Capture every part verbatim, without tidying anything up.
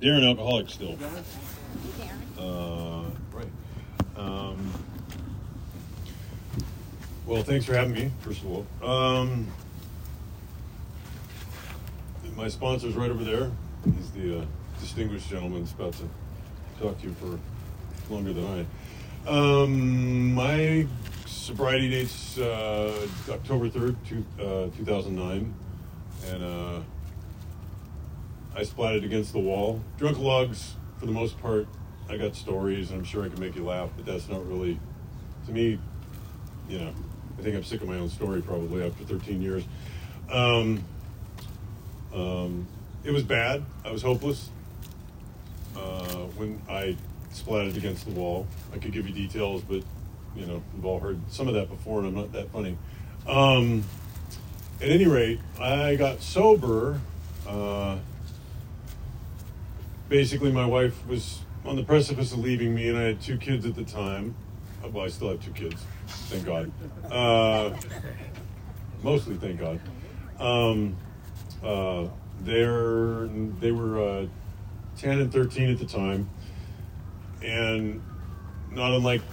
Darren, alcoholic still. Uh, right. Um, well, thanks for having me, first of all. Um, my sponsor's right over there. He's the uh, distinguished gentleman that's about to talk to you for longer than I. Um, my sobriety date's uh, October third, two, uh, two thousand nine, and uh, I splatted against the wall. Drunkalogs, for the most part, I got stories, and I'm sure I can make you laugh, but that's not really, to me, you know, I think I'm sick of my own story probably after thirteen years. Um, um, it was bad. I was hopeless uh, when I splatted against the wall. I could give you details, but, you know, you've all heard some of that before, and I'm not that funny. Um, at any rate, I got sober. Uh, basically, my wife was on the precipice of leaving me, and I had two kids at the time. Well, I still have two kids, thank God. Uh, mostly, thank God. Um, uh, they're, they were uh, ten and thirteen at the time, and not unlike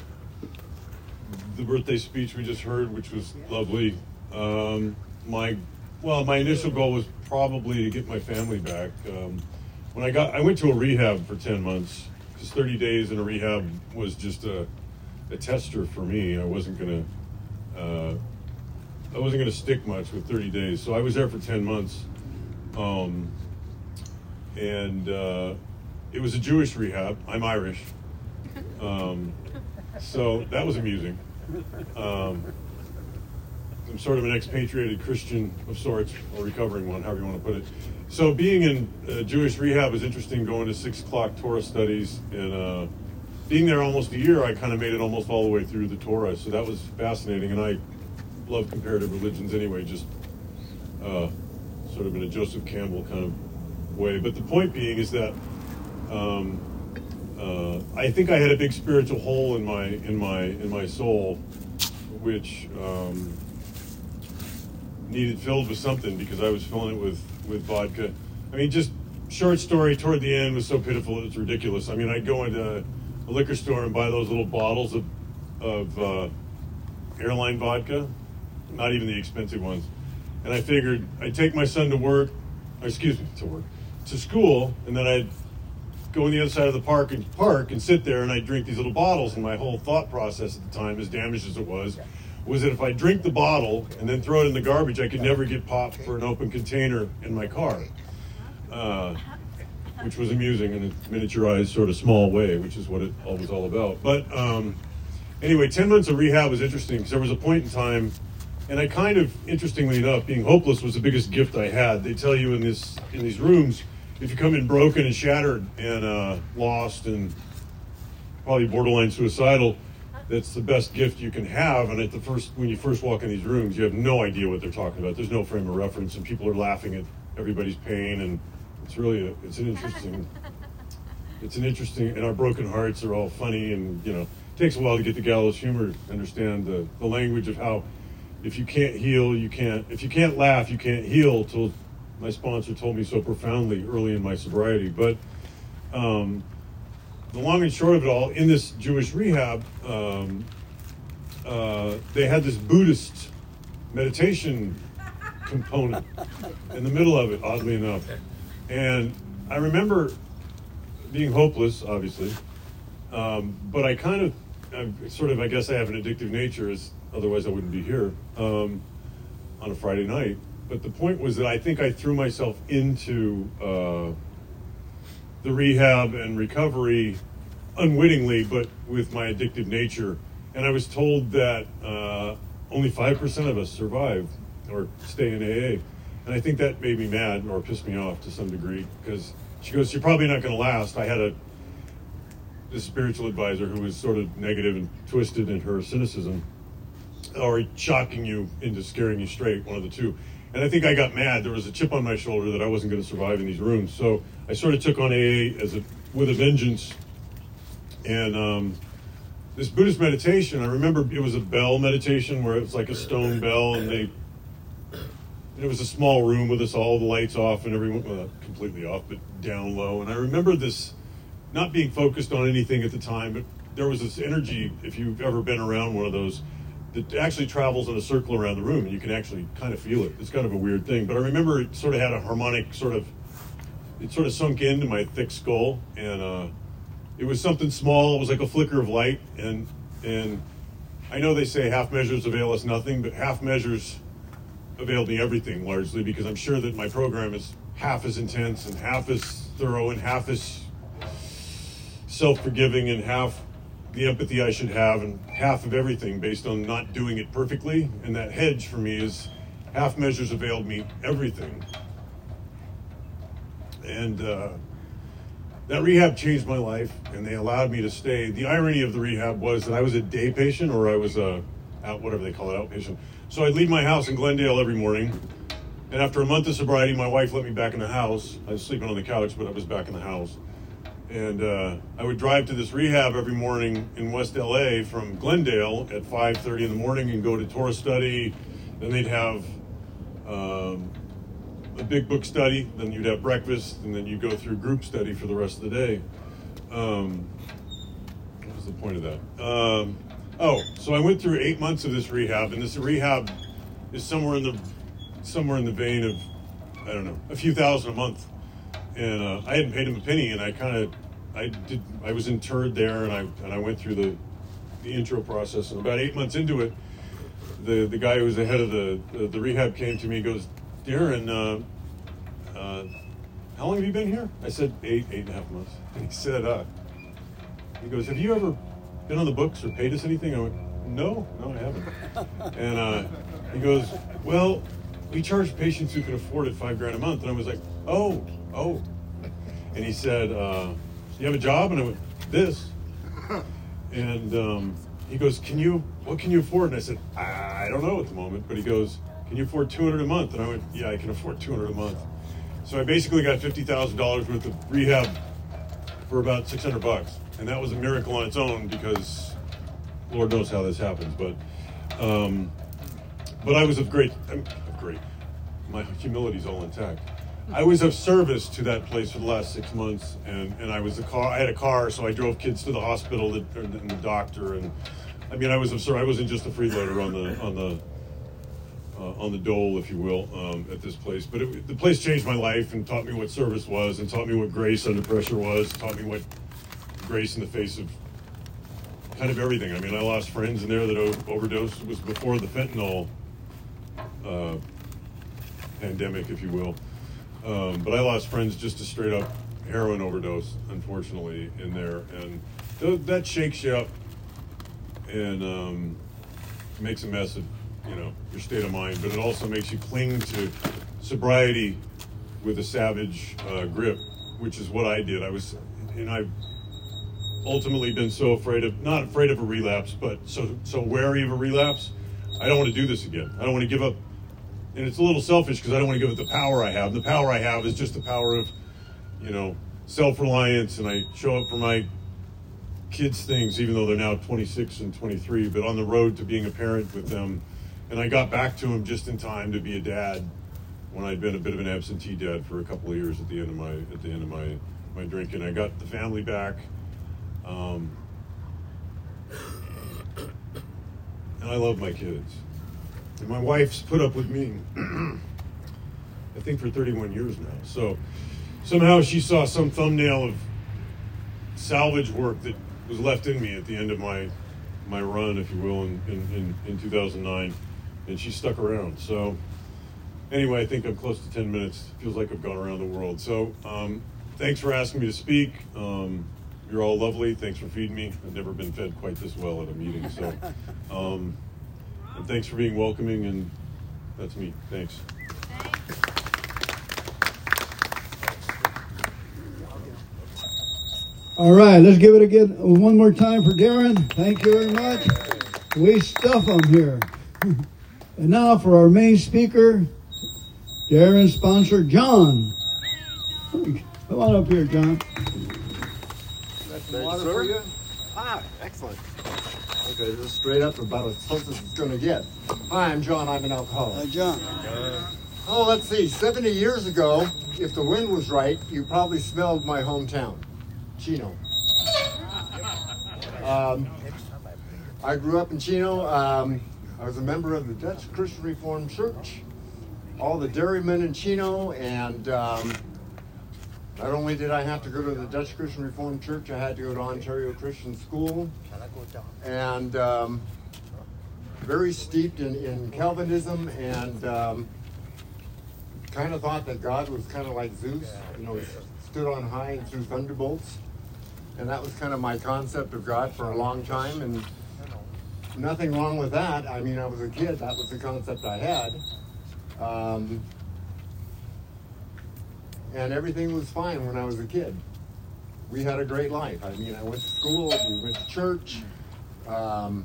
the birthday speech we just heard, which was lovely. Um, my, well, my initial goal was probably to get my family back. Um, when I got, I went to a rehab for ten months, because thirty days in a rehab was just a, a tester for me. I wasn't gonna, uh, I wasn't gonna stick much with thirty days, so I was there for ten months, um, and uh, it was a Jewish rehab. I'm Irish, um, so that was amusing. Um, I'm sort of an expatriated Christian of sorts, or recovering one, however you want to put it. So being in uh, Jewish rehab was interesting, going to six o'clock Torah studies, and uh, being there almost a year, I kind of made it almost all the way through the Torah, so that was fascinating, and I love comparative religions anyway, just uh, sort of in a Joseph Campbell kind of way. But the point being is that um, uh, I think I had a big spiritual hole in my in my in my soul, which um, needed filled with something, because I was filling it with, with vodka. I mean, just short story, toward the end was so pitiful it's ridiculous. I mean, I'd go into a liquor store and buy those little bottles of, of uh, airline vodka, not even the expensive ones. And I figured I'd take my son to work, or excuse me, to work, to school, and then I'd go on the other side of the park and park and sit there and I'd drink these little bottles. And my whole thought process at the time, as damaged as it was, was that if I drink the bottle and then throw it in the garbage, I could never get popped for an open container in my car, uh, which was amusing in a miniaturized sort of small way, which is what it all was all about. But um, anyway, ten months of rehab was interesting, because there was a point in time, and I kind of, interestingly enough, being hopeless was the biggest gift I had. They tell you in this in these rooms, if you come in broken and shattered and uh, lost and probably borderline suicidal, that's the best gift you can have. And at the first, when you first walk in these rooms, you have no idea what they're talking about. There's no frame of reference, and people are laughing at everybody's pain, and it's really a, it's an interesting, it's an interesting, and our broken hearts are all funny, and you know, it takes a while to get the gallows humor, to understand the, the language of how, if you can't heal, you can't, if you can't laugh, you can't heal, till my sponsor told me so profoundly early in my sobriety. But um, the long and short of it all, in this Jewish rehab, um, uh, they had this Buddhist meditation component in the middle of it, oddly enough. And I remember being hopeless, obviously, um, but I kind of, I sort of, I guess I have an addictive nature, as otherwise I wouldn't be here um, on a Friday night. But the point was that I think I threw myself into uh, the rehab and recovery unwittingly, but with my addictive nature. And I was told that uh, only five percent of us survive or stay in A A. And I think that made me mad, or pissed me off to some degree, because she goes, "You're probably not going to last." I had a this spiritual advisor who was sort of negative and twisted in her cynicism, or shocking you into scaring you straight, one of the two. And I think I got mad. There was a chip on my shoulder that I wasn't going to survive in these rooms. So I sort of took on A A as a, with a vengeance. And um, this Buddhist meditation, I remember it was a bell meditation where it was like a stone bell, and they And it was a small room with us all, the lights off and everyone, well, completely off, but down low. And I remember this not being focused on anything at the time, but there was this energy, if you've ever been around one of those, that actually travels in a circle around the room, and you can actually kind of feel it. It's kind of a weird thing, but I remember it sort of had a harmonic sort of, it sort of sunk into my thick skull, and uh, it was something small. It was like a flicker of light, and and I know they say half measures avail us nothing, but half measures availed me everything, largely because I'm sure that my program is half as intense and half as thorough and half as self-forgiving and half the empathy I should have and half of everything based on not doing it perfectly. And that hedge for me is half measures availed me everything. And uh, that rehab changed my life, and they allowed me to stay. The irony of the rehab was that I was a day patient, or I was a out, whatever they call it, outpatient. So I'd leave my house in Glendale every morning, and after a month of sobriety, my wife let me back in the house. I was sleeping on the couch, but I was back in the house. And uh, I would drive to this rehab every morning in West L A from Glendale at five thirty in the morning and go to Torah study. Then they'd have um, a big book study. Then you'd have breakfast, and then you'd go through group study for the rest of the day. Um, what was the point of that? Um, oh, so I went through eight months of this rehab, and this rehab is somewhere in the somewhere in the vein of, I don't know, a few thousand a month. And uh, I hadn't paid him a penny, and I kind of, I did, I was interred there, and I and I went through the, the intro process. And about eight months into it, the the guy who was the head of the the, the rehab came to me, and goes, Darren, uh, uh, how long have you been here? I said eight, eight and a half months. And he said, uh, he goes, have you ever been on the books or paid us anything? I went, no, no, I haven't. And uh, he goes, well, we charge patients who can afford it five grand a month. And I was like, oh. Oh, and he said, uh, you have a job? And I went, this. And um, he goes, can you, what can you afford? And I said, I don't know at the moment. But he goes, can you afford two hundred a month? And I went, yeah, I can afford two hundred a month. So I basically got fifty thousand dollars worth of rehab for about six hundred bucks. And that was a miracle on its own, because Lord knows how this happens. But, um, but I was of great, I'm of great, my humility's all intact. I was of service to that place for the last six months, and, and I was a car. I had a car, so I drove kids to the hospital and, and the doctor, and I mean, I was of service. I wasn't just a freeloader on the on the uh, on the dole, if you will, um, at this place. But it, the place changed my life and taught me what service was, and taught me what grace under pressure was. Taught me what grace in the face of kind of everything. I mean, I lost friends in there that o- overdosed. It was before the fentanyl uh, pandemic, if you will. Um, but I lost friends just to straight up heroin overdose, unfortunately, in there. And th- that shakes you up and um, makes a mess of, you know, your state of mind. But it also makes you cling to sobriety with a savage uh, grip, which is what I did. I was, and I've ultimately been so afraid of, not afraid of a relapse, but so so wary of a relapse. I don't want to do this again. I don't want to give up. And it's a little selfish because I don't want to give it the power I have. The power I have is just the power of, you know, self-reliance, and I show up for my kids' things, even though they're now twenty-six and twenty-three, but on the road to being a parent with them. And I got back to them just in time to be a dad when I'd been a bit of an absentee dad for a couple of years at the end of my at the end of my, my drinking. I got the family back. Um, and I love my kids. And my wife's put up with me, I think, for thirty-one years now. So somehow she saw some thumbnail of salvage work that was left in me at the end of my my run, if you will, in, in, in, in two thousand nine, and she stuck around. So anyway, I think I'm close to ten minutes. Feels like I've gone around the world. So um, thanks for asking me to speak. Um, you're all lovely. Thanks for feeding me. I've never been fed quite this well at a meeting. So. Um, And thanks for being welcoming, and that's me. Thanks. All right, let's give it again one more time for Darren. Thank you very much. We stuff them here. And now for our main speaker, Darren's sponsor, John. Come on up here, John. Got some water for you? Ah, excellent. Okay, this is straight up about as close as it's going to get. Hi, I'm John. I'm an alcoholic. Hi, John. Oh, let's see, seventy years ago, if the wind was right, you probably smelled my hometown, Chino. Um, I grew up in Chino. Um, I was a member of the Dutch Christian Reformed Church, all the dairymen in Chino, and um, not only did I have to go to the Dutch Christian Reformed Church, I had to go to Ontario Christian School, and um, very steeped in, in Calvinism, and um, kind of thought that God was kind of like Zeus, you know, stood on high and threw thunderbolts. And that was kind of my concept of God for a long time, and nothing wrong with that. I mean, I was a kid, that was the concept I had. Um, and everything was fine when I was a kid. We had a great life. I mean, I went to school, we went to church, um,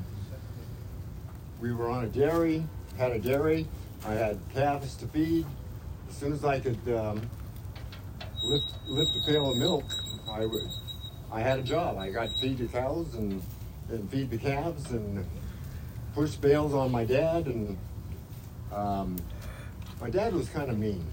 we were on a dairy, had a dairy, I had calves to feed. As soon as I could um, lift, lift a pail of milk, I would. I had a job. I got to feed the cows and, and feed the calves and push bales on my dad. And um, my dad was kind of mean,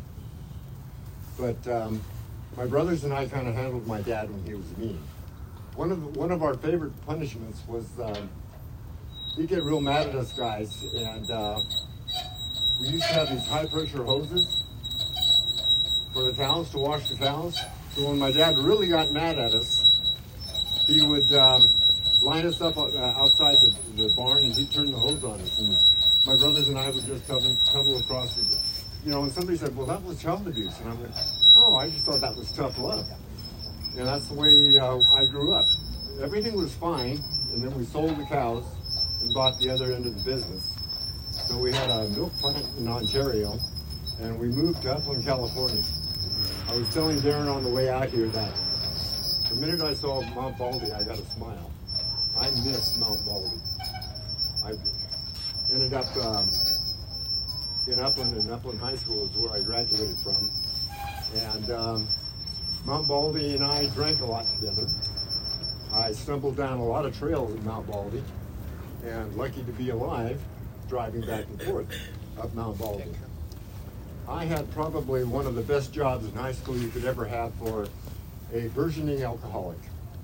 but um, my brothers and I kind of handled my dad when he was mean. One of the, one of our favorite punishments was um, he'd get real mad at us guys, and uh, we used to have these high pressure hoses for the cows, to wash the cows. So when my dad really got mad at us, he would um, line us up uh, outside the, the barn, and he'd turn the hose on us. And my brothers and I would just tumble, tumble across the, you know, and somebody said, well, that was child abuse. And I'm like, oh, I just thought that was tough love. And that's the way uh, I grew up. Everything was fine, and then we sold the cows and bought the other end of the business. So we had a milk plant in Ontario, and we moved to Upland, California. I was telling Darren on the way out here that the minute I saw Mount Baldy, I got a smile. I miss Mount Baldy. I ended up um, in Upland, and Upland High School is where I graduated from. And um, Mount Baldy and I drank a lot together. I stumbled down a lot of trails in Mount Baldy, and lucky to be alive, driving back and forth up Mount Baldy. I had probably one of the best jobs in high school you could ever have for a burgeoning alcoholic.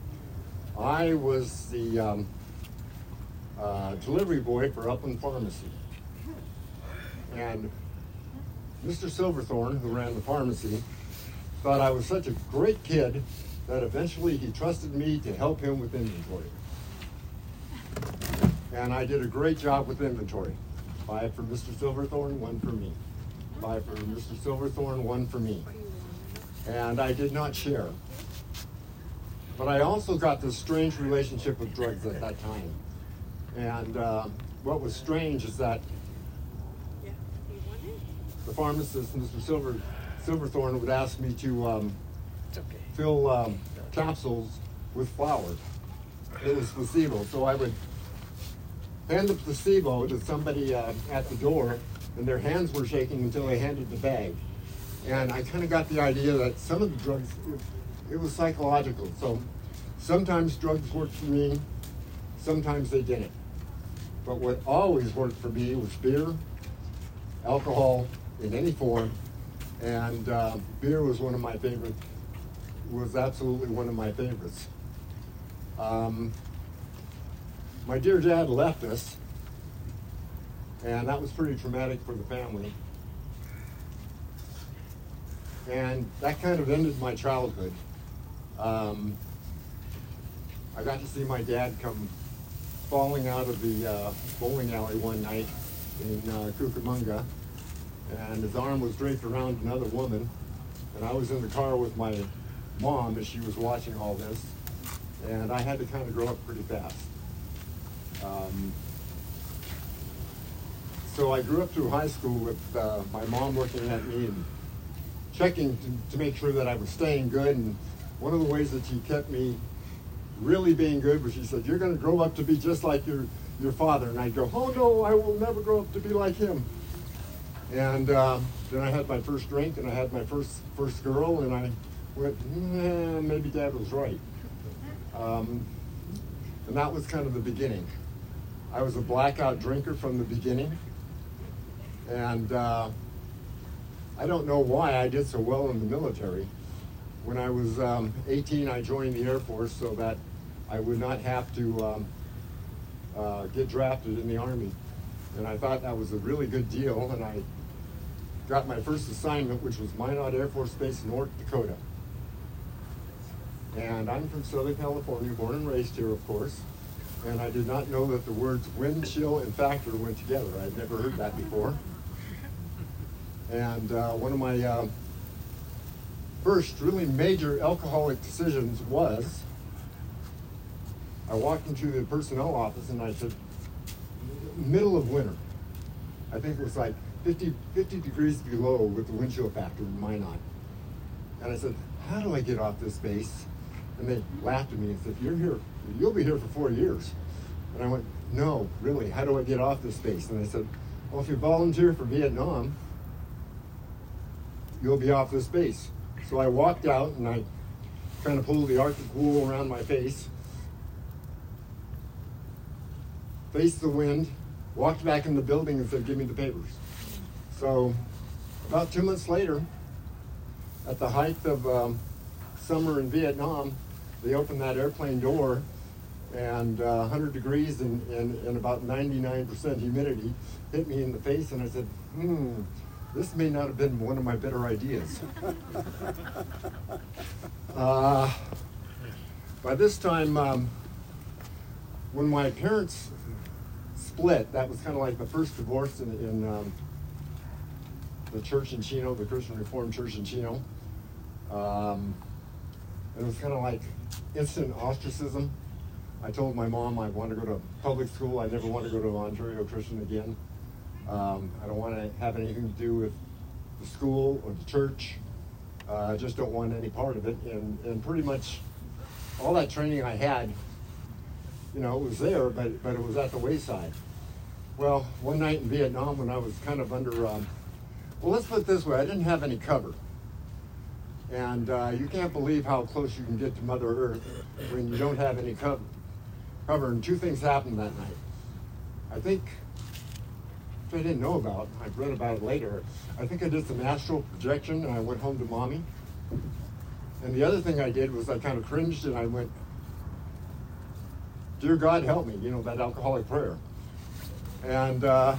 I was the um, uh, delivery boy for Upland Pharmacy. And Mister Silverthorne, who ran the pharmacy, thought I was such a great kid that eventually he trusted me to help him with inventory. And I did a great job with inventory. Five for Mister Silverthorne, one for me. Five for Mister Silverthorne, one for me. And I did not share. But I also got this strange relationship with drugs at that time. And uh, what was strange is that the pharmacist, Mister Silver, Silverthorne, would ask me to um, fill um, capsules with flour. It was placebo. So I would hand the placebo to somebody uh, at the door, and their hands were shaking until they handed the bag. And I kind of got the idea that some of the drugs, it, it was psychological. So sometimes drugs worked for me, sometimes they didn't. But what always worked for me was beer, alcohol in any form, and uh, beer was one of my favorite, was absolutely one of my favorites. Um, my dear dad left us, and that was pretty traumatic for the family. And that kind of ended my childhood. Um, I got to see my dad come falling out of the uh, bowling alley one night in uh, Cucamonga, and his arm was draped around another woman, and I was in the car with my mom as she was watching all this, and I had to kind of grow up pretty fast. Um, so I grew up through high school with uh, my mom looking at me and checking to, to make sure that I was staying good, and one of the ways that she kept me really being good was she said, "You're going to grow up to be just like your, your father." And I'd go, "Oh no, I will never grow up to be like him." And uh, then I had my first drink, and I had my first first girl, and I went, eh, maybe Dad was right. Um, and that was kind of the beginning. I was a blackout drinker from the beginning, and uh, I don't know why I did so well in the military. When I was um, eighteen, I joined the Air Force so that I would not have to um, uh, get drafted in the Army. And I thought that was a really good deal, and I got my first assignment, which was Minot Air Force Base, North Dakota. And I'm from Southern California, born and raised here, of course. And I did not know that the words wind, chill, and factor went together. I'd never heard that before. And uh, one of my uh, first really major alcoholic decisions was, I walked into the personnel office and I said, middle of winter, I think it was like fifty, fifty degrees below with the wind chill factor in Minot. And I said, how do I get off this base? And they laughed at me and said, you're here, you'll be here for four years. And I went, no, really, how do I get off this base? And they said, well, if you volunteer for Vietnam, you'll be off this base. So I walked out and I kind of pulled the Arctic wool around my face, faced the wind, walked back in the building and said, give me the papers. So about two months later, at the height of um, summer in Vietnam, they opened that airplane door, and uh, one hundred degrees and, and, and about ninety-nine percent humidity hit me in the face, and I said, hmm, this may not have been one of my better ideas. uh, by this time, um, when my parents split, that was kind of like the first divorce in, in um, the church in Chino, the Christian Reformed Church in Chino. Um, it was kind of like instant ostracism. I told my mom I want to go to public school. I never want to go to Ontario Christian again. Um, I don't want to have anything to do with the school or the church. Uh, I just don't want any part of it. And, and pretty much all that training I had, you know, it was there, but, but it was at the wayside. Well, one night in Vietnam when I was kind of under, um, well, let's put it this way, I didn't have any cover. And uh, you can't believe how close you can get to Mother Earth when you don't have any cover. cover. And two things happened that night. I think, which I didn't know about, I've read about it later, I think I did some astral projection and I went home to mommy. And the other thing I did was I kind of cringed and I went, dear God, help me, you know, that alcoholic prayer. And, uh,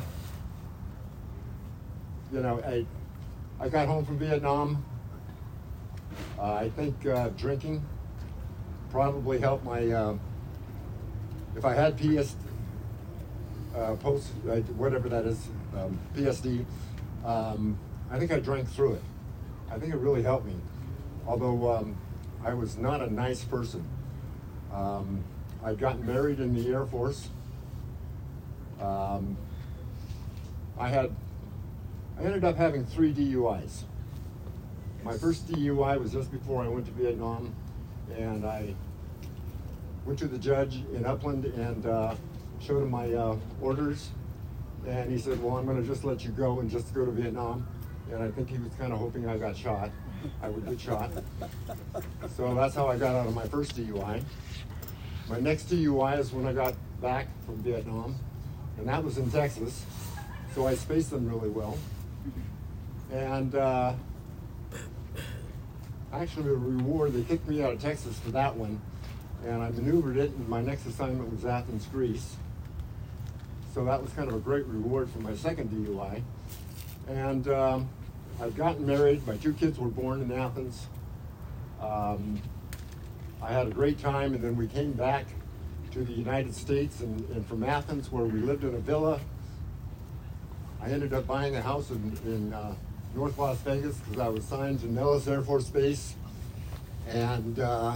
you know, I, I got home from Vietnam. Uh, I think uh, drinking probably helped my, uh, if I had P S, uh, post, uh, whatever that is, um, P S D, um, I think I drank through it. I think it really helped me. Although um, I was not a nice person. Um, I'd gotten married in the Air Force. Um, I had, I ended up having three D U Is. My first D U I was just before I went to Vietnam, and I went to the judge in Upland and uh, showed him my uh, orders, and he said, well, I'm going to just let you go and just go to Vietnam. And I think he was kind of hoping I got shot. I would get shot. So that's how I got out of my first D U I. My next D U I is when I got back from Vietnam, and that was in Texas, so I spaced them really well. And uh, actually, a reward, they kicked me out of Texas for that one, and I maneuvered it, and my next assignment was Athens, Greece. So that was kind of a great reward for my second D U I. And um, I'd gotten married, my two kids were born in Athens. Um, I had a great time, and then we came back to the United States, and, and from Athens, where we lived in a villa, I ended up buying a house in, in uh, North Las Vegas because I was signed to Nellis Air Force Base, and uh,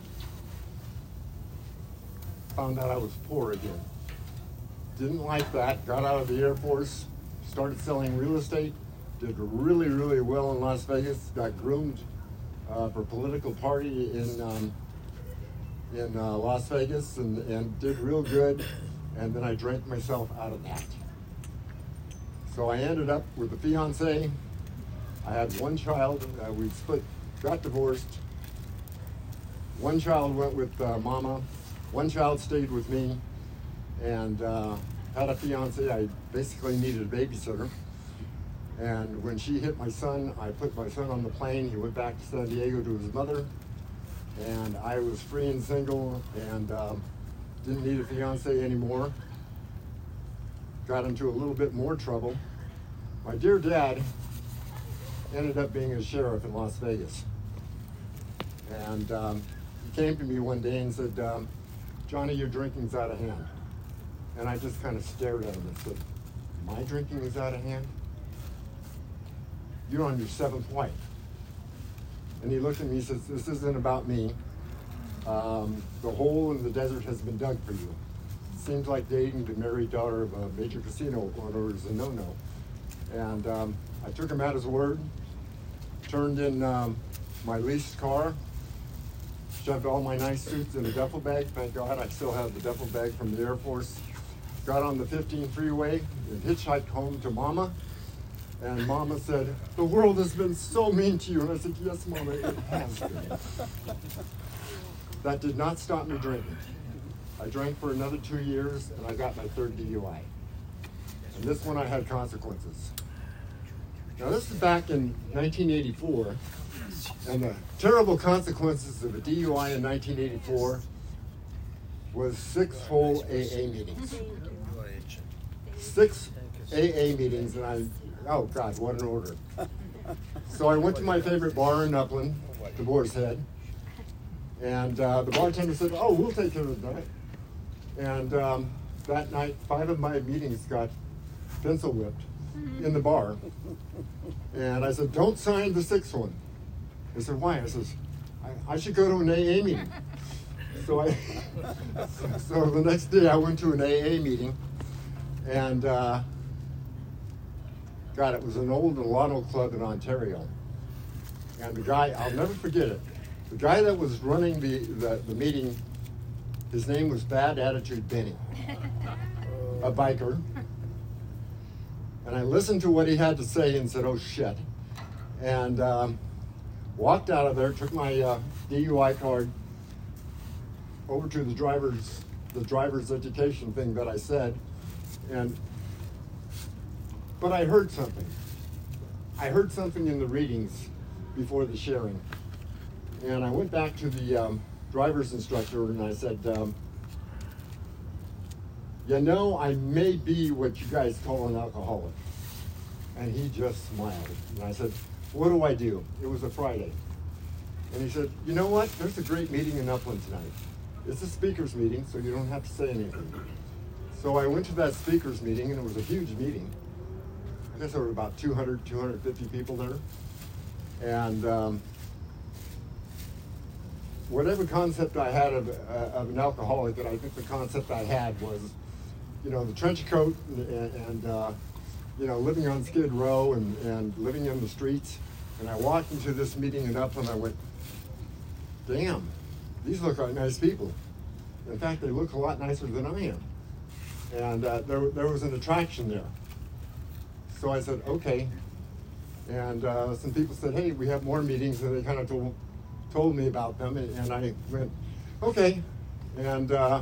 found out I was poor again. Didn't like that, got out of the Air Force, started selling real estate, did really, really well in Las Vegas, got groomed uh, for a political party in um, in uh, Las Vegas, and, and did real good, and then I drank myself out of that. So I ended up with a fiance. I had one child, uh, we split, got divorced. One child went with uh, mama, one child stayed with me, and uh, had a fiance. I basically needed a babysitter. And when she hit my son, I put my son on the plane. He went back to San Diego to his mother. And I was free and single and um, didn't need a fiance anymore. Got into a little bit more trouble. My dear dad ended up being a sheriff in Las Vegas. And um, he came to me one day and said, um, Johnny, your drinking's out of hand. And I just kind of stared at him and said, my drinking is out of hand? You're on your seventh wife. And he looked at me and says, this isn't about me. Um, the hole in the desert has been dug for you. It seems like dating the married daughter of a major casino owner is a no-no. And um, I took him at his word, turned in um, my leased car, shoved all my nice suits in a duffel bag. Thank God I still have the duffel bag from the Air Force. Got on the fifteen freeway and hitchhiked home to Mama. And Mama said, the world has been so mean to you. And I said, yes, Mama, it has been. That did not stop me drinking. I drank for another two years and I got my third D U I. And this one I had consequences. Now this is back in nineteen eighty-four, and the terrible consequences of a D U I in nineteen eighty-four was six whole A A meetings. Six A A meetings, and I, oh God, what an order. So I went to my favorite bar in Upland, the Boar's Head, and uh, the bartender said, oh, we'll take care of that. And um, that night, five of my meetings got pencil whipped in the bar. And I said, don't sign the sixth one. They said, why? I says, I, I should go to an A A meeting. So I, so the next day I went to an A A meeting, and uh, God, it was an old Milano club in Ontario. And the guy, I'll never forget it, the guy that was running the, the, the meeting, his name was Bad Attitude Benny, a biker. And I listened to what he had to say and said, oh shit. And um, walked out of there, took my uh, D U I card over to the driver's, the driver's education thing that I said. And, but I heard something. I heard something in the readings before the sharing. And I went back to the um, driver's instructor and I said, um, you know, I may be what you guys call an alcoholic. And he just smiled. And I said, what do I do? It was a Friday. And he said, you know what? There's a great meeting in Upland tonight. It's a speaker's meeting, so you don't have to say anything. So I went to that speaker's meeting, and it was a huge meeting. I guess there were about two hundred, two hundred fifty people there. And um, whatever concept I had of, uh, of an alcoholic, that I think the concept I had was, you know, the trench coat and, and uh, you know, living on Skid Row and, and living in the streets. And I walked into this meeting in Upland, and I went, damn, these look like nice people. In fact, they look a lot nicer than I am. And uh, there, there was an attraction there. So I said, okay. And uh, some people said, hey, we have more meetings, and they kind of told, told me about them, and, and I went, okay. And uh,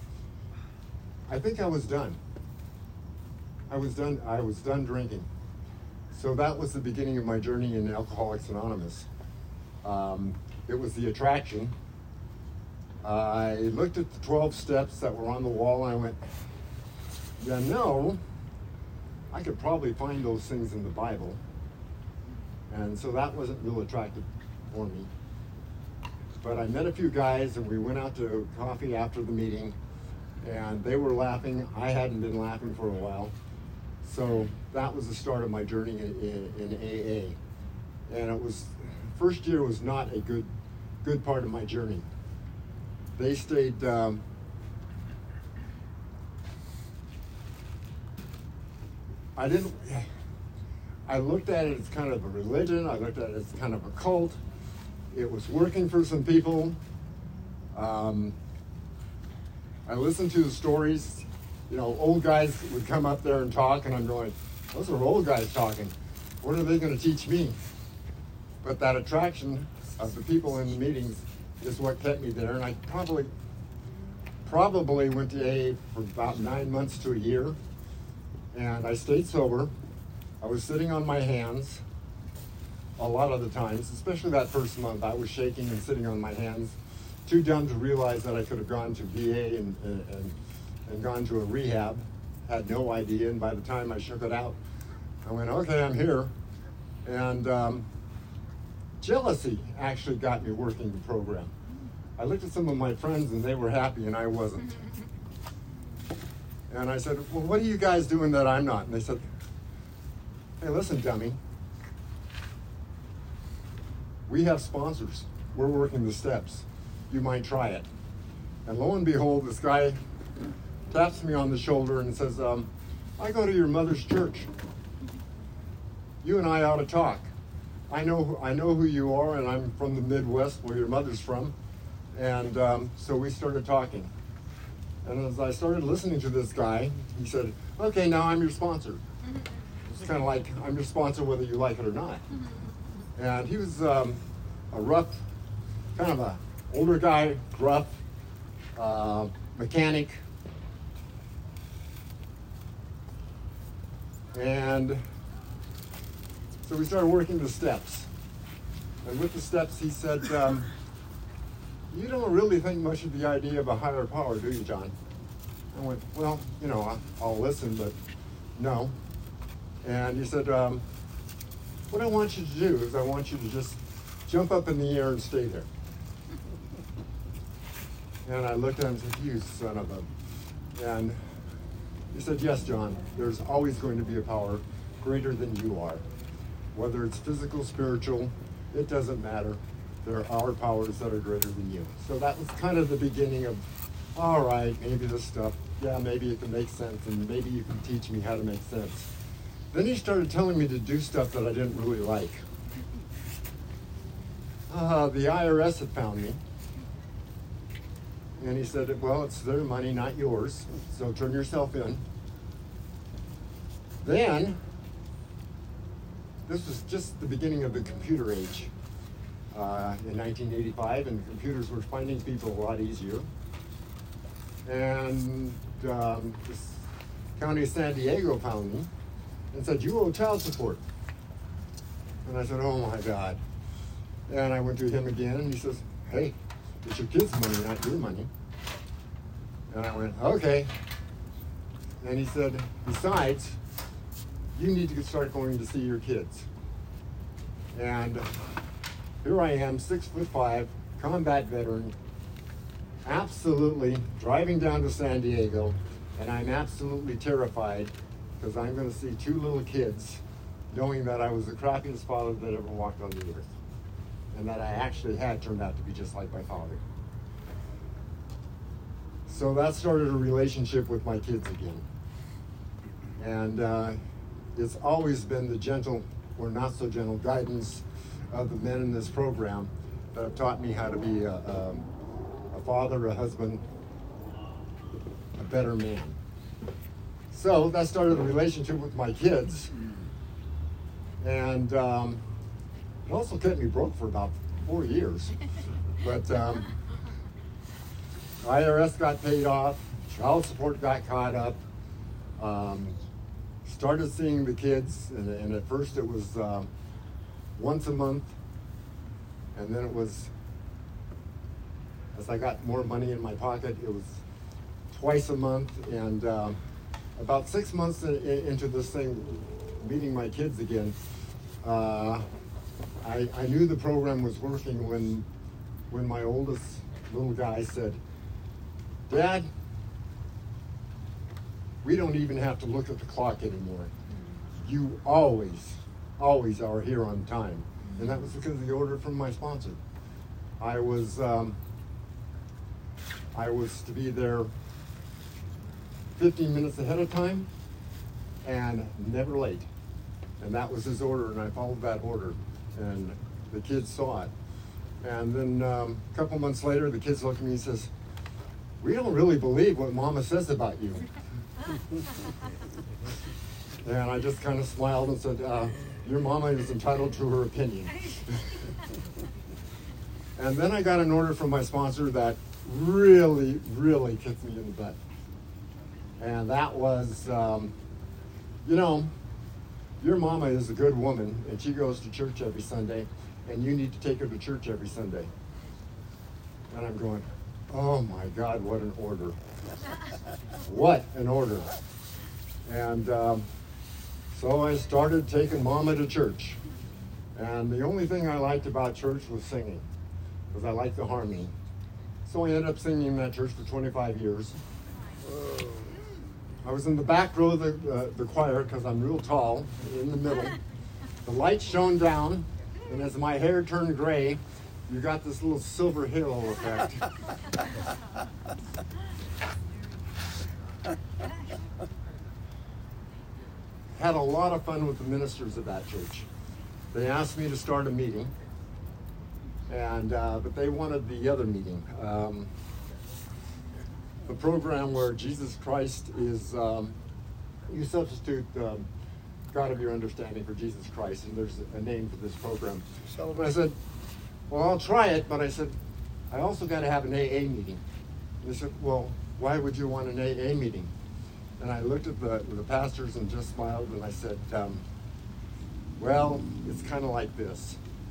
I think I was done. I was done, I was done drinking. So that was the beginning of my journey in Alcoholics Anonymous. Um, it was the attraction. I looked at the twelve steps that were on the wall, and I went, yeah, no, I could probably find those things in the Bible. And so that wasn't real attractive for me. But I met a few guys, and we went out to coffee after the meeting, and they were laughing. I hadn't been laughing for a while. So that was the start of my journey in, in, in A A. And it was, first year was not a good, good part of my journey. They stayed, um, I didn't, I looked at it as kind of a religion. I looked at it as kind of a cult. It was working for some people. Um, I listened to the stories. You know, old guys would come up there and talk, and I'm going, those are old guys talking. What are they going to teach me? But that attraction of the people in the meetings is what kept me there. And I probably, probably went to A A for about nine months to a year. And I stayed sober. I was sitting on my hands a lot of the times, especially that first month. I was shaking and sitting on my hands, too dumb to realize that I could have gone to V A and, and, and, and gone to a rehab. Had no idea, and by the time I shook it out, I went, okay, I'm here. And um, jealousy actually got me working the program. I looked at some of my friends and they were happy and I wasn't. And I said, well, what are you guys doing that I'm not? And they said, hey, listen, dummy. We have sponsors. We're working the steps. You might try it. And lo and behold, this guy taps me on the shoulder and says, um, I go to your mother's church. You and I ought to talk. I know, I know who you are, and I'm from the Midwest, where your mother's from. And um, so we started talking. And as I started listening to this guy, he said, okay, now I'm your sponsor. It's kind of like, I'm your sponsor whether you like it or not. And he was um, a rough, kind of a older guy, gruff, uh, mechanic. And so we started working the steps. And with the steps, he said, um, you don't really think much of the idea of a higher power, do you, John? I went, well, you know, I'll, I'll listen, but no. And he said, um, what I want you to do is I want you to just jump up in the air and stay there. And I looked at him and said, you son of a... And he said, yes, John, there's always going to be a power greater than you are. Whether it's physical, spiritual, it doesn't matter. There are powers that are greater than you. So that was kind of the beginning of, all right, maybe this stuff, yeah, maybe it can make sense, and maybe you can teach me how to make sense. Then he started telling me to do stuff that I didn't really like. Uh, the I R S had found me. And he said, well, it's their money, not yours, so turn yourself in. Then, this was just the beginning of the computer age uh, in nineteen eighty-five, and computers were finding people a lot easier. And um, this County of San Diego found me and said, you owe child support. And I said, oh my God. And I went to him again, and he says, hey, it's your kids' money, not your money. And I went, okay. And he said, besides, you need to start going to see your kids. And here I am, six foot five, combat veteran, absolutely driving down to San Diego, and I'm absolutely terrified because I'm going to see two little kids, knowing that I was the crappiest father that ever walked on the earth, and that I actually had turned out to be just like my father. So that started a relationship with my kids again. And uh, it's always been the gentle or not so gentle guidance of the men in this program that have taught me how to be a, a, a father, a husband, a better man. So that started a relationship with my kids. And um, it also kept me broke for about four years. But um, I R S got paid off, child support got caught up, um, started seeing the kids, and, and at first it was uh, once a month, and then it was, as I got more money in my pocket, it was twice a month, and uh, about six months in, in, into this thing, meeting my kids again, uh, I, I knew the program was working when, when my oldest little guy said, Dad, we don't even have to look at the clock anymore. You always, always are here on time. And that was because of the order from my sponsor. I was, um, I was to be there fifteen minutes ahead of time and never late. And that was his order, and I followed that order. And the kids saw it. And then um, a couple months later, the kids looked at me and says, we don't really believe what Mama says about you. And I just kind of smiled and said, uh, your mama is entitled to her opinion. And then I got an order from my sponsor that really, really kicked me in the butt. And that was, um, you know, your mama is a good woman and she goes to church every Sunday and you need to take her to church every Sunday. And I'm going, oh my God, what an order. What an order. And um, so I started taking Mama to church. And the only thing I liked about church was singing, because I liked the harmony. So I ended up singing in that church for twenty-five years. I was in the back row of the, uh, the choir because I'm real tall, in the middle. The light shone down, and as my hair turned gray, you got this little silver halo effect. Had a lot of fun with the ministers of that church. They asked me to start a meeting, and uh, but they wanted the other meeting. Um, the program where Jesus Christ is, um, you substitute um, God of your understanding for Jesus Christ, and there's a name for this program. And I said, well, I'll try it, but I said, I also got to have an A A meeting. And they said, well, why would you want an A A meeting? And I looked at the, the pastors and just smiled, and I said, um, well, it's kind of like this.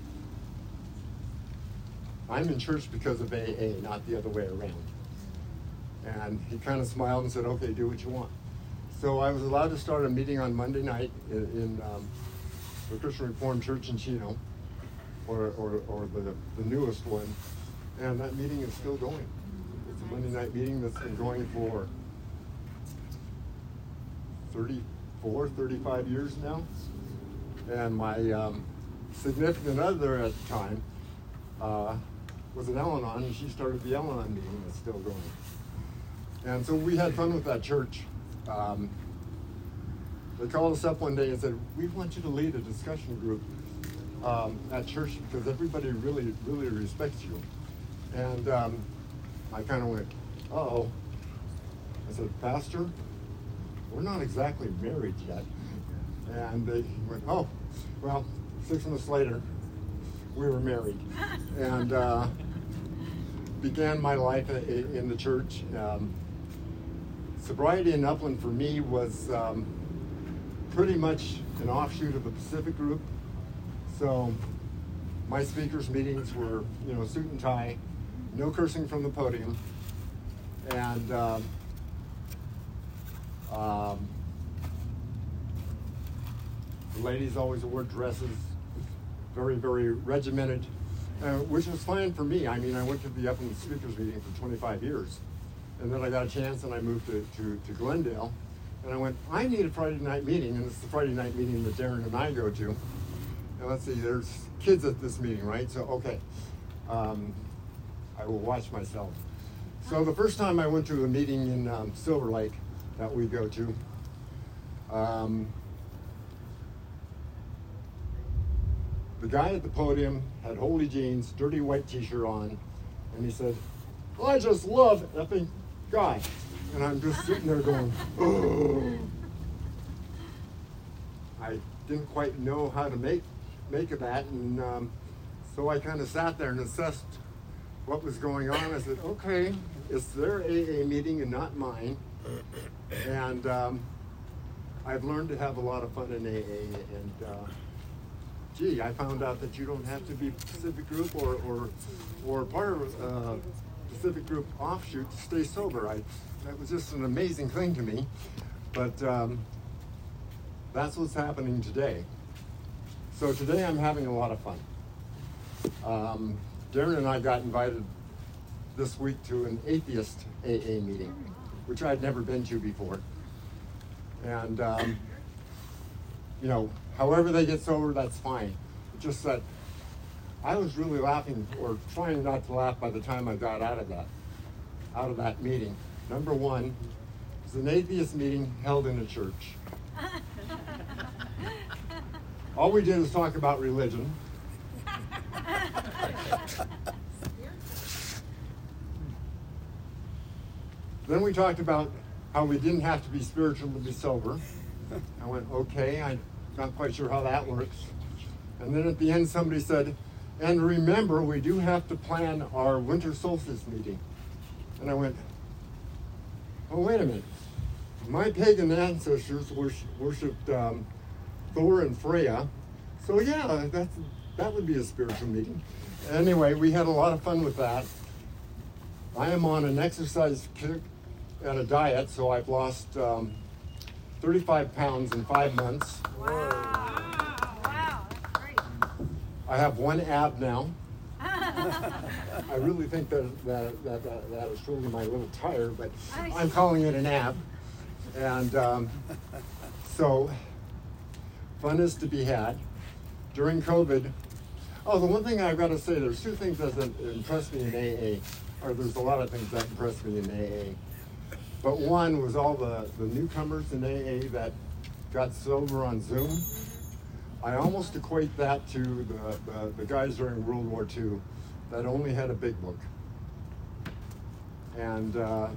I'm in church because of A A, not the other way around. And he kind of smiled and said, okay, do what you want. So I was allowed to start a meeting on Monday night in, in um, the Christian Reformed Church in Chino, or, or, or the, the newest one. And that meeting is still going. It's a Monday night meeting that's been going for thirty-four, thirty-five years now. And my um, significant other at the time uh, was an Al-Anon, and she started the Al-Anon meeting that's still going. And so we had fun with that church. Um, they called us up one day and said, we want you to lead a discussion group um, at church because everybody really, really respects you. And um, I kind of went, uh-oh. I said, Pastor, we're not exactly married yet. And they went, oh, well, six months later, we were married. And uh, began my life in the church. Um, sobriety in Upland for me was um, pretty much an offshoot of the Pacific Group. So my speakers' meetings were, you know, suit and tie, no cursing from the podium, and um, um, the ladies always wore dresses, very, very regimented, uh, which was fine for me. I mean, I went to the Upland speakers meeting for twenty-five years. And then I got a chance and I moved to, to, to Glendale. And I went, I need a Friday night meeting. And it's the Friday night meeting that Darren and I go to. And let's see, there's kids at this meeting, right? So, okay, um, I will watch myself. So the first time I went to a meeting in um, Silver Lake that we go to, um, the guy at the podium had holy jeans, dirty white t-shirt on, and he said, well, I just love effing God. And I'm just sitting there going, oh. I didn't quite know how to make make of that, and um, so I kind of sat there and assessed what was going on. I said, okay, it's their A A meeting and not mine. And um, I've learned to have a lot of fun in A A, and uh, gee, I found out that you don't have to be Pacific Group or or, or part of uh, Pacific Group offshoot to stay sober. I, that was just an amazing thing to me. But um, that's what's happening today. So today I'm having a lot of fun. Um, Darren and I got invited this week to an atheist A A meeting, which I'd never been to before. And, um, you know, however they get sober, that's fine. Just that I was really laughing, or trying not to laugh, by the time I got out of that, out of that meeting. Number one, it was an atheist meeting held in a church. All we did was talk about religion. Then we talked about how we didn't have to be spiritual to be sober. I went, okay, I'm not quite sure how that works. And then at the end, somebody said, and remember, we do have to plan our winter solstice meeting. And I went, oh, wait a minute. My pagan ancestors worshiped um, Thor and Freya. So yeah, that's, that would be a spiritual meeting. Anyway, we had a lot of fun with that. I am on an exercise kick and a diet, so I've lost um, thirty-five pounds in five months. Wow. Wow, that's great. I have one ab now. I really think that that, that, that, that is truly my little tire, but I'm calling it an ab. And um, so, fun is to be had. During COVID, oh, the one thing I've got to say, there's two things that impressed me in A A, or there's a lot of things that impressed me in A A. But one was all the, the newcomers in A A that got sober on Zoom. I almost equate that to the, the, the guys during World War Two that only had a big book. And uh,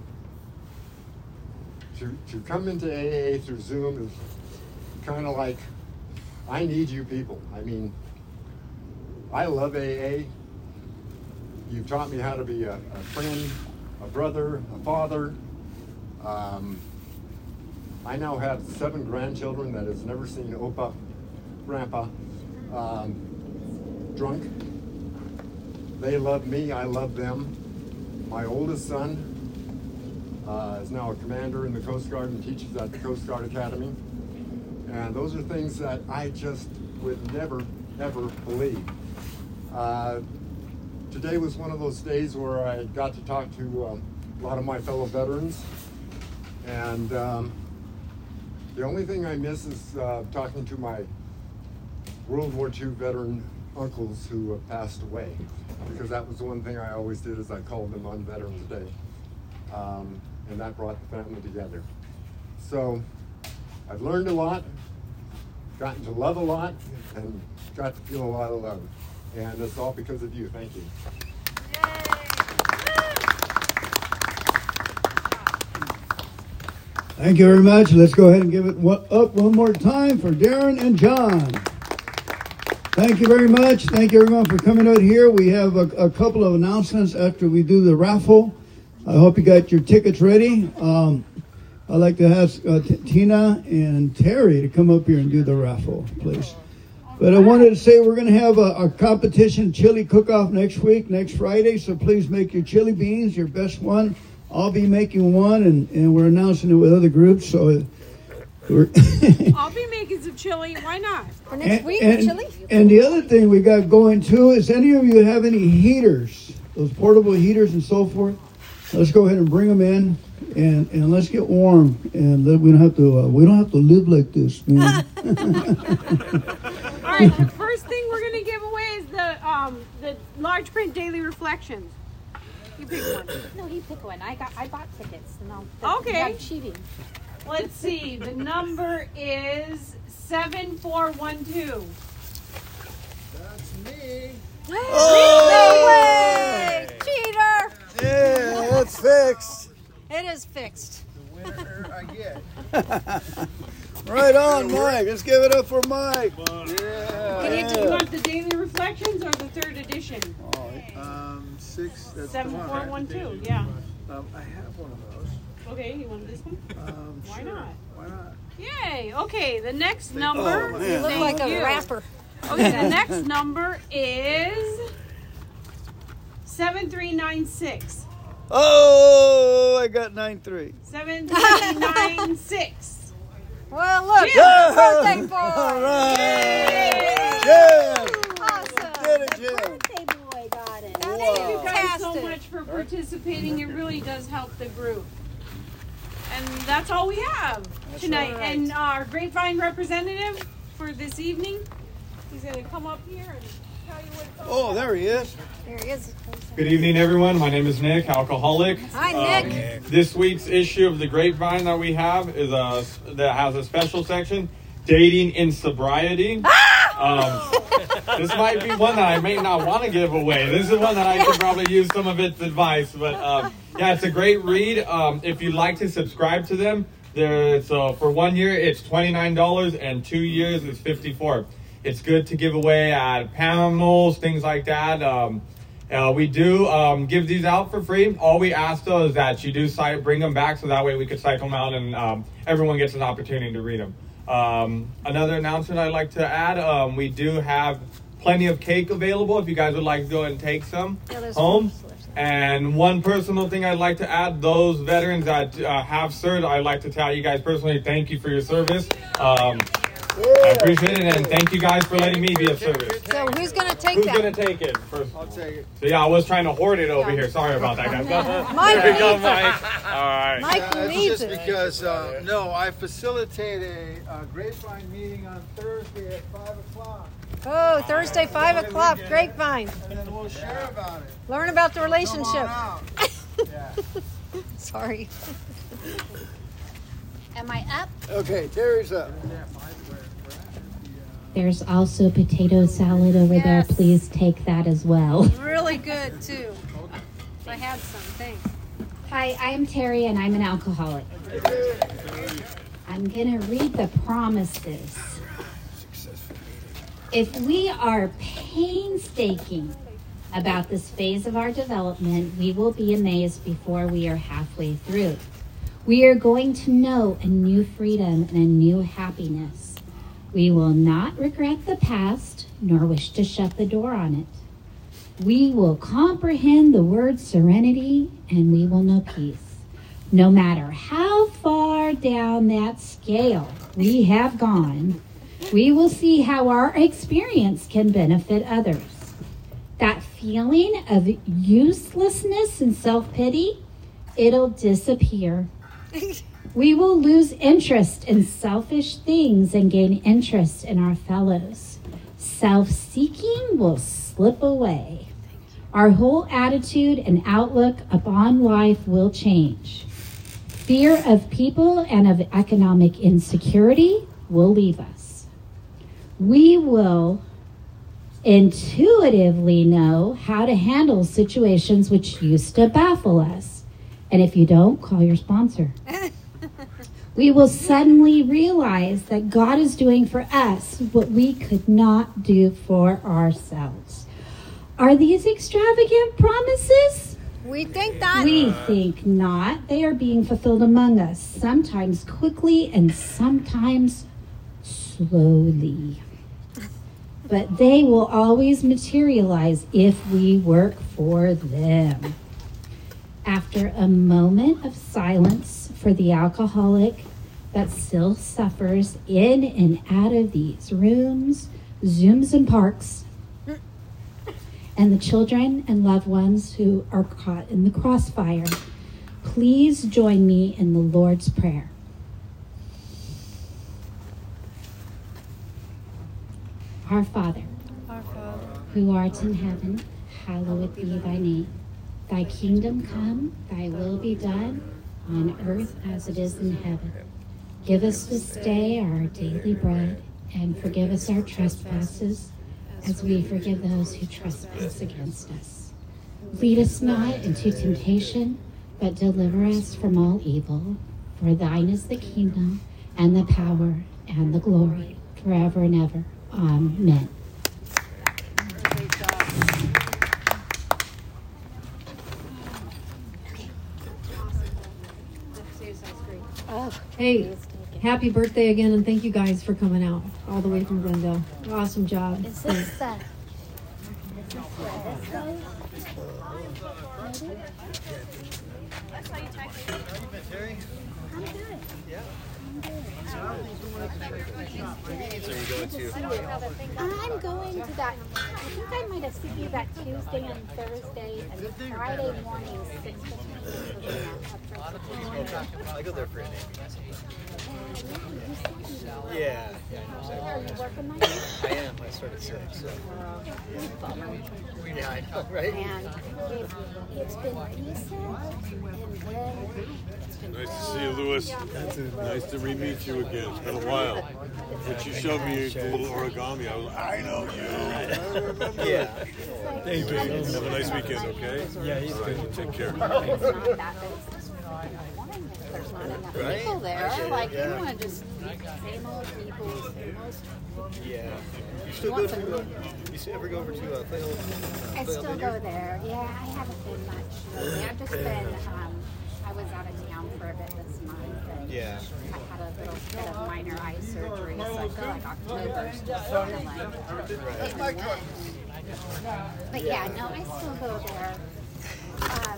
to, to come into A A through Zoom is kind of like, I need you people. I mean, I love A A. You've taught me how to be a, a friend, a brother, a father. Um, I now have seven grandchildren that has never seen Opa, Grandpa, um, drunk. They love me, I love them. My oldest son uh, is now a commander in the Coast Guard and teaches at the Coast Guard Academy. And those are things that I just would never, ever believe. Uh, today was one of those days where I got to talk to um, a lot of my fellow veterans. And um, the only thing I miss is uh, talking to my World War Two veteran uncles who have passed away, because that was the one thing I always did, is I called them on Veterans Day. Um, and that brought the family together. So I've learned a lot, gotten to love a lot, and got to feel a lot of love. And it's all because of you. Thank you. Thank you very much. Let's go ahead and give it one, up one more time for Darren and John. Thank you very much. Thank you everyone for coming out here. We have a, a couple of announcements after we do the raffle. I hope you got your tickets ready. Um, I'd like to ask uh, T- Tina and Terry to come up here and do the raffle, please. But I wanted to say we're going to have a, a competition chili cook-off next week, next Friday. So please make your chili beans, your best one. I'll be making one, and, and we're announcing it with other groups. So we're I'll be making some chili. Why not? For next and, week, and, chili. and the other thing we got going too is, any of you have any heaters, those portable heaters and so forth? Let's go ahead and bring them in, and, and let's get warm, and let, we don't have to uh, we don't have to live like this, man. All right. The first thing we're gonna give away is the um the large print daily reflections. You pick one. No, he picked one. I got. I bought tickets. No. Okay. I'm cheating. Let's see. The number is seven four one two. That's me. No way! Cheater! Yeah, it's fixed. It is fixed. The winner I get. Right on, Mike. Let's give it up for Mike. Yeah. Can you, do you want the daily reflections or the third edition? Um, six. That's Seven the one, four right? one two. Yeah. Um, I have one of those. Okay. You want this one? Um, Why sure. not? Why not? Yay. Okay. The next number. Oh, You man. look Thank like a you. rapper. Okay, the next number is seven three nine six. Oh, I got nine three. seven three nine six. Well, look. Yeah. Birthday boy. All right. Yay. Jim. Awesome. Did it, The Jim. birthday boy got it. Thank you guys so Fantastic. much for participating. It really does help the group. And that's all we have tonight. all right. And our Grapevine representative for this evening, he's going to come up here and tell you what it's all Oh, there he is. There he is. Good evening, everyone. My name is Nick, alcoholic. Hi, Nick. Um, this week's issue of the Grapevine that we have is a that has a special section, dating in sobriety. Um, this might be one that I may not want to give away. This is one that I could probably use some of its advice. But um, yeah, it's a great read. Um, if you'd like to subscribe to them, there. So for one year it's twenty-nine dollars, and two years is fifty-four dollars. It's good to give away at panels, things like that. Um, uh, we do um, give these out for free. All we ask though is that you do cite, bring them back, so that way we could cycle them out and um, everyone gets an opportunity to read them. Um, another announcement I'd like to add, um, we do have plenty of cake available if you guys would like to go and take some Yeah, there's home. some. And one personal thing I'd like to add, those veterans that uh, have served, I'd like to tell you guys personally, thank you for your service. Um, I appreciate it, and thank you guys for letting me be of service. So who's gonna take Who's that? going to take it first? I'll take it. So yeah, I was trying to hoard it over here. Sorry about that, guys. Mike There you go, needs it. Mike. All right. Mike Yeah, it's needs just it. because, uh, no, I facilitate a, a grapevine meeting on Thursday at five o'clock. Oh, Thursday, five o'clock, Grapevine. And then we'll share about it. Learn about the Come relationship. on out. Yeah. Sorry. Am I up? Okay, Terry's up. There's also potato salad over Yes. there. Please take that as well. Really good too. I had some, thanks. Hi, I'm Terry and I'm an alcoholic. I'm going to read the promises. If we are painstaking about this phase of our development, we will be amazed before we are halfway through. We are going to know a new freedom and a new happiness. We will not regret the past, nor wish to shut the door on it. We will comprehend the word serenity, and we will know peace. No matter how far down that scale we have gone, we will see how our experience can benefit others. That feeling of uselessness and self-pity, it'll disappear. We will lose interest in selfish things and gain interest in our fellows. Self-seeking will slip away. Our whole attitude and outlook upon life will change. Fear of people and of economic insecurity will leave us. We will intuitively know how to handle situations which used to baffle us. And if you don't, call your sponsor. We will suddenly realize that God is doing for us what we could not do for ourselves. Are these extravagant promises? We think that. We think not. They are being fulfilled among us, sometimes quickly and sometimes slowly. But they will always materialize if we work for them. After a moment of silence for the alcoholic that still suffers in and out of these rooms, Zooms, and parks, and the children and loved ones who are caught in the crossfire, please join me in the Lord's Prayer. Our Father, Our Father, who art in heaven, hallowed be thy name. Thy kingdom come, thy will be done, on earth as it is in heaven. Give us this day our daily bread, and forgive us our trespasses, as we forgive those who trespass against us. Lead us not into temptation, but deliver us from all evil. For thine is the kingdom, and the power, and the glory, forever and ever. Amen. great job. Oh, Hey, happy birthday again, and thank you guys for coming out all the way from Glendale. Awesome job. is this the? I'm going to that. I think I might have seen you that Tuesday and Thursday and Friday mornings. six fifteen. I go there for an Yeah, yeah. Are you working my day? I am. I start at six. So. Yeah, I know, right? And it, it's been decent and then it's been Nice to see you, Louis. Nice to re-meet you again. It's been a while. But you showed me a little origami. I was like, I know you. Yeah. Thank you. Have a nice weekend, okay? Yeah, he's good. Take care. it's not that big. There's not enough Right? people there. Okay, Like yeah. you want to just same old people, same old. Yeah. You still go to, uh, you still ever go over to uh, Fayetteville? I still go there. Yeah, I haven't been much lately. I've just been, um, I was out of town for a bit this month. And Yeah. I had a little bit of minor eye surgery, so I feel like October's just kind of like. But yeah, no, I still go there. Uh,